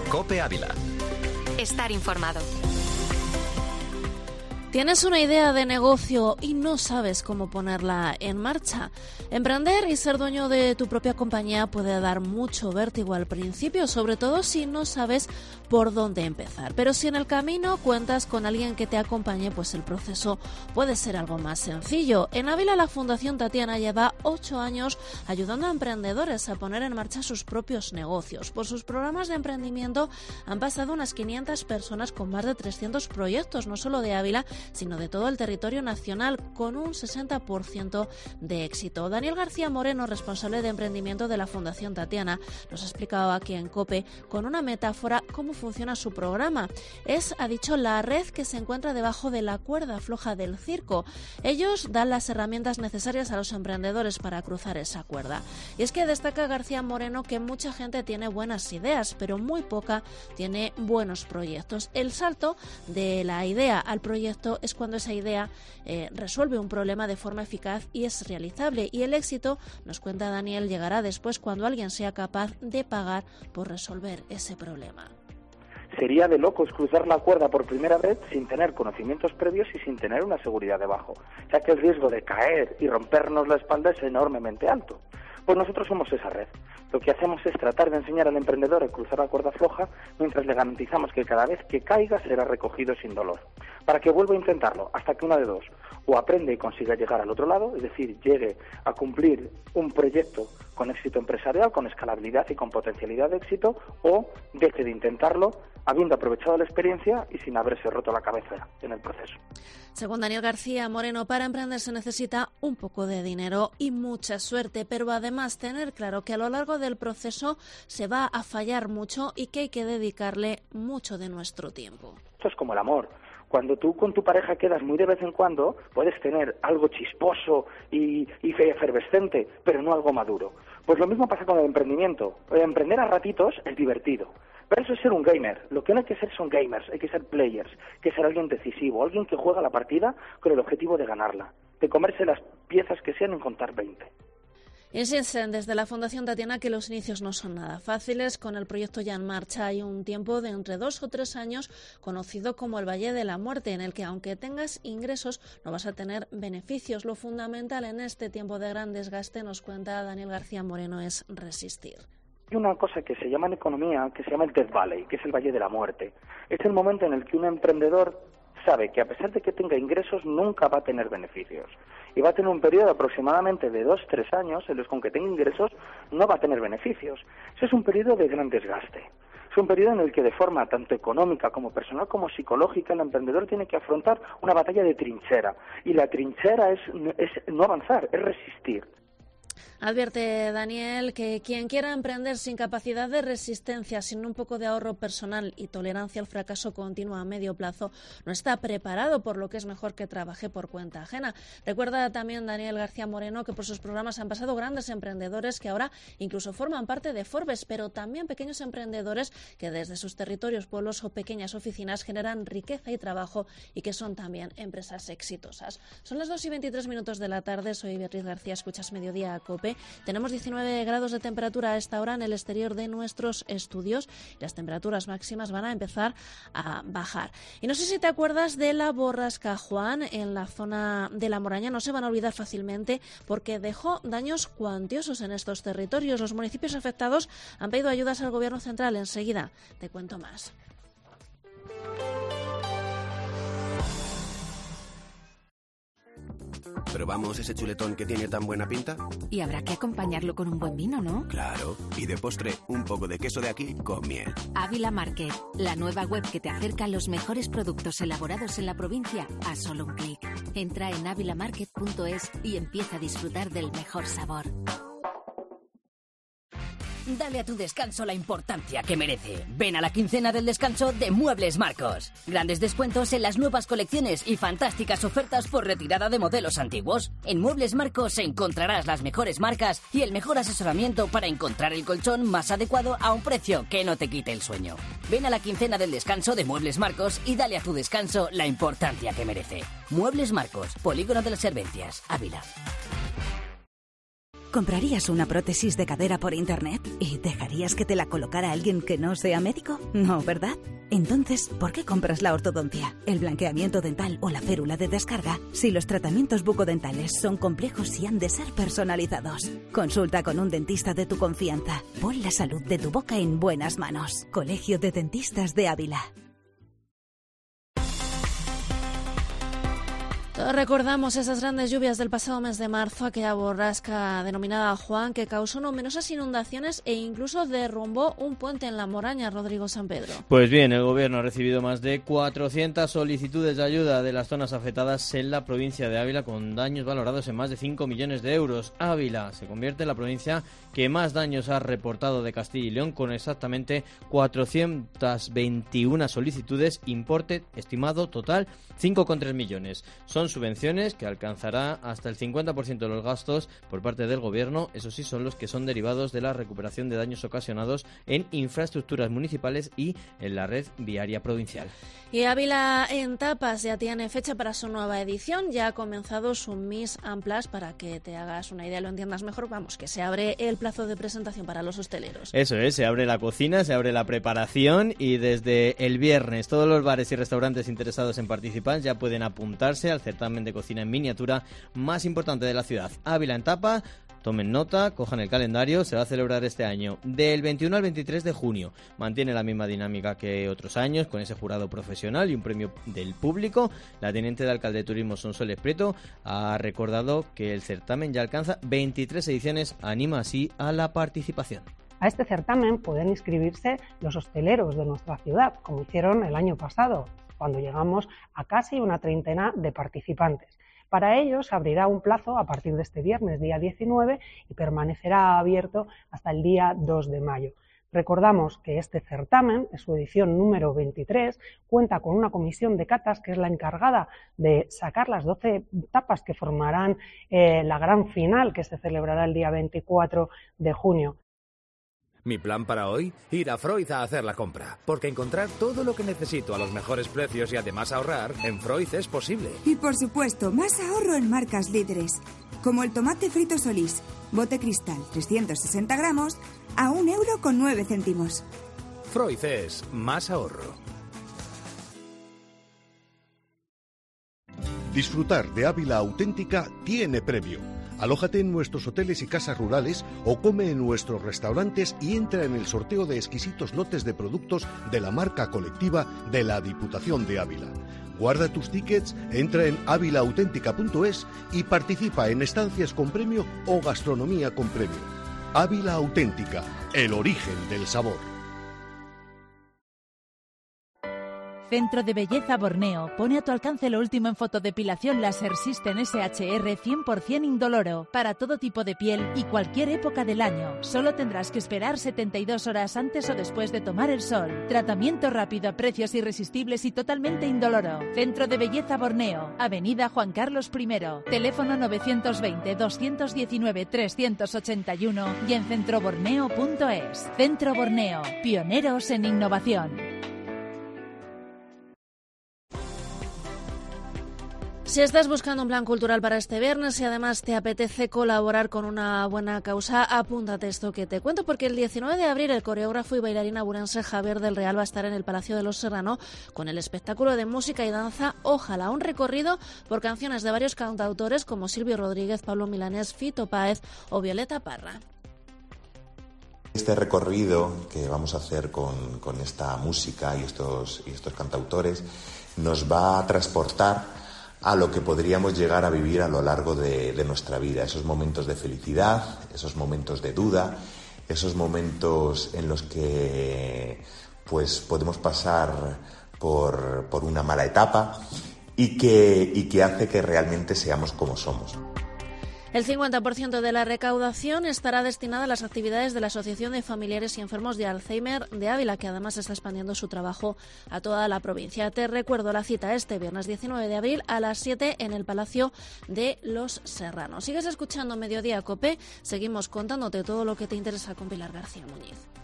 COPE Ávila. Estar informado. ¿Tienes una idea de negocio y no sabes cómo ponerla en marcha? Emprender y ser dueño de tu propia compañía puede dar mucho vértigo al principio, sobre todo si no sabes por dónde empezar. Pero si en el camino cuentas con alguien que te acompañe, pues el proceso puede ser algo más sencillo. En Ávila, la Fundación Tatiana lleva 8 años ayudando a emprendedores a poner en marcha sus propios negocios. Por sus programas de emprendimiento han pasado unas 500 personas con más de 300 proyectos, no solo de Ávila, sino de todo el territorio nacional, con un 60% de éxito. Daniel García Moreno, responsable de emprendimiento de la Fundación Tatiana, nos ha explicado aquí en COPE, con una metáfora, cómo funciona su programa. Es, ha dicho, la red que se encuentra debajo de la cuerda floja del circo. Ellos dan las herramientas necesarias a los emprendedores para cruzar esa cuerda. Y es que destaca García Moreno que mucha gente tiene buenas ideas, pero muy poca tiene buenos proyectos. El salto de la idea al proyecto es cuando esa idea resuelve un problema de forma eficaz y es realizable. Y el éxito, nos cuenta Daniel, llegará después cuando alguien sea capaz de pagar por resolver ese problema. Sería de locos cruzar la cuerda por primera vez sin tener conocimientos previos y sin tener una seguridad debajo, ya que el riesgo de caer y rompernos la espalda es enormemente alto. Pues nosotros somos esa red. Lo que hacemos es tratar de enseñar al emprendedor a cruzar la cuerda floja mientras le garantizamos que cada vez que caiga será recogido sin dolor, para que vuelva a intentarlo hasta que una de dos, o aprende y consiga llegar al otro lado, es decir, llegue a cumplir un proyecto con éxito empresarial, con escalabilidad y con potencialidad de éxito, o deje de intentarlo habiendo aprovechado la experiencia y sin haberse roto la cabeza en el proceso. Según Daniel García Moreno, para emprender se necesita un poco de dinero y mucha suerte, pero además tener claro que a lo largo del proceso se va a fallar mucho y que hay que dedicarle mucho de nuestro tiempo. Esto es como el amor. Cuando tú con tu pareja quedas muy de vez en cuando, puedes tener algo chisposo y efervescente, pero no algo maduro. Pues lo mismo pasa con el emprendimiento. Emprender a ratitos es divertido, pero eso es ser un gamer. Lo que no hay que ser son gamers, hay que ser players, hay que ser alguien decisivo, alguien que juega la partida con el objetivo de ganarla, de comerse las piezas que sean y contar 20. Insisten desde la Fundación Tatiana que los inicios no son nada fáciles. Con el proyecto ya en marcha hay un tiempo de entre 2 o 3 años conocido como el Valle de la Muerte, en el que aunque tengas ingresos no vas a tener beneficios. Lo fundamental en este tiempo de gran desgaste, nos cuenta Daniel García Moreno, es resistir. Hay una cosa que se llama en economía, que se llama el Death Valley, que es el Valle de la Muerte. Es el momento en el que un emprendedor sabe que a pesar de que tenga ingresos nunca va a tener beneficios y va a tener un periodo aproximadamente de 2-3 años en los que aunque tenga ingresos no va a tener beneficios. Ese es un periodo de gran desgaste. Es un periodo en el que de forma tanto económica como personal como psicológica el emprendedor tiene que afrontar una batalla de trinchera, y la trinchera es no avanzar, es resistir. Advierte Daniel que quien quiera emprender sin capacidad de resistencia, sin un poco de ahorro personal y tolerancia al fracaso continuo a medio plazo, no está preparado, por lo que es mejor que trabaje por cuenta ajena. Recuerda también Daniel García Moreno que por sus programas han pasado grandes emprendedores que ahora incluso forman parte de Forbes, pero también pequeños emprendedores que desde sus territorios, pueblos o pequeñas oficinas generan riqueza y trabajo y que son también empresas exitosas. Son las 2:23 de la tarde, soy Beatriz García, escuchas Mediodía a COPE. Tenemos 19 grados de temperatura a esta hora en el exterior de nuestros estudios y las temperaturas máximas van a empezar a bajar. Y no sé si te acuerdas de la borrasca Juan en la zona de La Moraña. No se van a olvidar fácilmente porque dejó daños cuantiosos en estos territorios. Los municipios afectados han pedido ayudas al gobierno central. Enseguida te cuento más. ¿Probamos ese chuletón que tiene tan buena pinta? Y habrá que acompañarlo con un buen vino, ¿no? Claro. Y de postre, un poco de queso de aquí con miel. Ávila Market, la nueva web que te acerca a los mejores productos elaborados en la provincia a solo un clic. Entra en avilamarket.es y empieza a disfrutar del mejor sabor. Dale a tu descanso la importancia que merece. Ven a la quincena del descanso de Muebles Marcos. Grandes descuentos en las nuevas colecciones y fantásticas ofertas por retirada de modelos antiguos. En Muebles Marcos encontrarás las mejores marcas y el mejor asesoramiento para encontrar el colchón más adecuado a un precio que no te quite el sueño. Ven a la quincena del descanso de Muebles Marcos y dale a tu descanso la importancia que merece. Muebles Marcos, Polígono de las Servencias, Ávila. ¿Comprarías una prótesis de cadera por internet y dejarías que te la colocara alguien que no sea médico? No, ¿verdad? Entonces, ¿por qué compras la ortodoncia, el blanqueamiento dental o la férula de descarga si los tratamientos bucodentales son complejos y han de ser personalizados? Consulta con un dentista de tu confianza. Pon la salud de tu boca en buenas manos. Colegio de Dentistas de Ávila. Todos recordamos esas grandes lluvias del pasado mes de marzo, aquella borrasca denominada Juan que causó numerosas inundaciones e incluso derrumbó un puente en La Moraña, Rodrigo San Pedro. Pues bien, el gobierno ha recibido más de 400 solicitudes de ayuda de las zonas afectadas en la provincia de Ávila, con daños valorados en más de 5 millones de euros. Ávila se convierte en la provincia que más daños ha reportado de Castilla y León, con exactamente 421 solicitudes, importe estimado total 5,3 millones. Son subvenciones que alcanzará hasta el 50% de los gastos por parte del gobierno. Eso sí, son los que son derivados de la recuperación de daños ocasionados en infraestructuras municipales y en la red viaria provincial. Y Ávila en Tapas ya tiene fecha para su nueva edición. Ya ha comenzado su Miss Amplas. Para que te hagas una idea, lo entiendas mejor, vamos, que se abre el plazo de presentación para los hosteleros. Eso es, se abre la cocina, se abre la preparación y desde el viernes todos los bares y restaurantes interesados en participar ya pueden apuntarse al certamen de cocina en miniatura más importante de la ciudad. Ávila en Tapas. Tomen nota, cojan el calendario, se va a celebrar este año del 21 al 23 de junio. Mantiene la misma dinámica que otros años, con ese jurado profesional y un premio del público. La teniente de alcalde de Turismo, Sonsoles Prieto, ha recordado que el certamen ya alcanza 23 ediciones, anima así a la participación. A este certamen pueden inscribirse los hosteleros de nuestra ciudad, como hicieron el año pasado, cuando llegamos a casi una treintena de participantes. Para ellos se abrirá un plazo a partir de este viernes, día 19, y permanecerá abierto hasta el día 2 de mayo. Recordamos que este certamen, en su edición número 23, cuenta con una comisión de catas que es la encargada de sacar las 12 tapas que formarán la gran final, que se celebrará el día 24 de junio. Mi plan para hoy, ir a Freud a hacer la compra, porque encontrar todo lo que necesito a los mejores precios y además ahorrar, en Freud es posible. Y por supuesto, más ahorro en marcas líderes, como el tomate frito Solís, bote cristal, 360 gramos, a 1,09 €. Freud es más ahorro. Disfrutar de Ávila auténtica tiene premio. Alójate en nuestros hoteles y casas rurales o come en nuestros restaurantes y entra en el sorteo de exquisitos lotes de productos de la marca colectiva de la Diputación de Ávila. Guarda tus tickets, entra en avilauténtica.es y participa en estancias con premio o gastronomía con premio. Ávila Auténtica, el origen del sabor. Centro de Belleza Borneo pone a tu alcance lo último en fotodepilación láser System SHR 100% indoloro para todo tipo de piel y cualquier época del año. Solo tendrás que esperar 72 horas antes o después de tomar el sol. Tratamiento rápido a precios irresistibles y totalmente indoloro. Centro de Belleza Borneo, Avenida Juan Carlos I, teléfono 920-219-381 y en centroborneo.es. Centro Borneo, pioneros en innovación. Si estás buscando un plan cultural para este viernes y además te apetece colaborar con una buena causa, apúntate esto que te cuento, porque el 19 de abril el coreógrafo y bailarín aburense Javier del Real va a estar en el Palacio de los Serrano con el espectáculo de música y danza Ojalá, un recorrido por canciones de varios cantautores como Silvio Rodríguez, Pablo Milanés, Fito Páez o Violeta Parra. Este recorrido que vamos a hacer con esta música y estos cantautores nos va a transportar a lo que podríamos llegar a vivir a lo largo de nuestra vida, esos momentos de felicidad, esos momentos de duda, esos momentos en los que pues podemos pasar por una mala etapa y que hace que realmente seamos como somos. El 50% de la recaudación estará destinada a las actividades de la Asociación de Familiares y Enfermos de Alzheimer de Ávila, que además está expandiendo su trabajo a toda la provincia. Te recuerdo la cita este viernes 19 de abril a las 7 en el Palacio de los Serranos. Sigues escuchando Mediodía COPE, seguimos contándote todo lo que te interesa con Pilar García Muñiz.